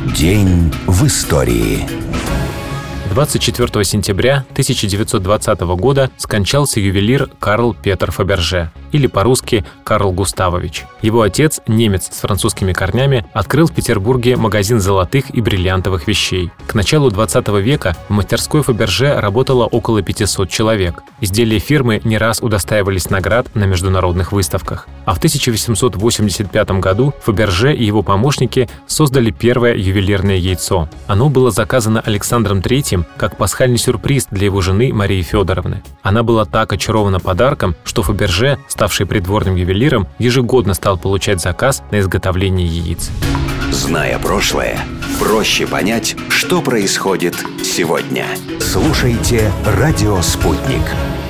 День в истории. 24 сентября 1920 года скончался ювелир Карл Петер Фаберже, или по-русски Карл Густавович. Его отец, немец с французскими корнями, открыл в Петербурге магазин золотых и бриллиантовых вещей. К началу 20 века в мастерской Фаберже работало около 500 человек. Изделия фирмы не раз удостаивались наград на международных выставках. А в 1885 году Фаберже и его помощники создали первое ювелирное яйцо. Оно было заказано Александром III как пасхальный сюрприз для его жены Марии Федоровны. Она была так очарована подарком, что Фаберже, ставший придворным ювелиром, ежегодно стал получать заказ на изготовление яиц. Зная прошлое, проще понять, что происходит сегодня. Слушайте «Радио Спутник».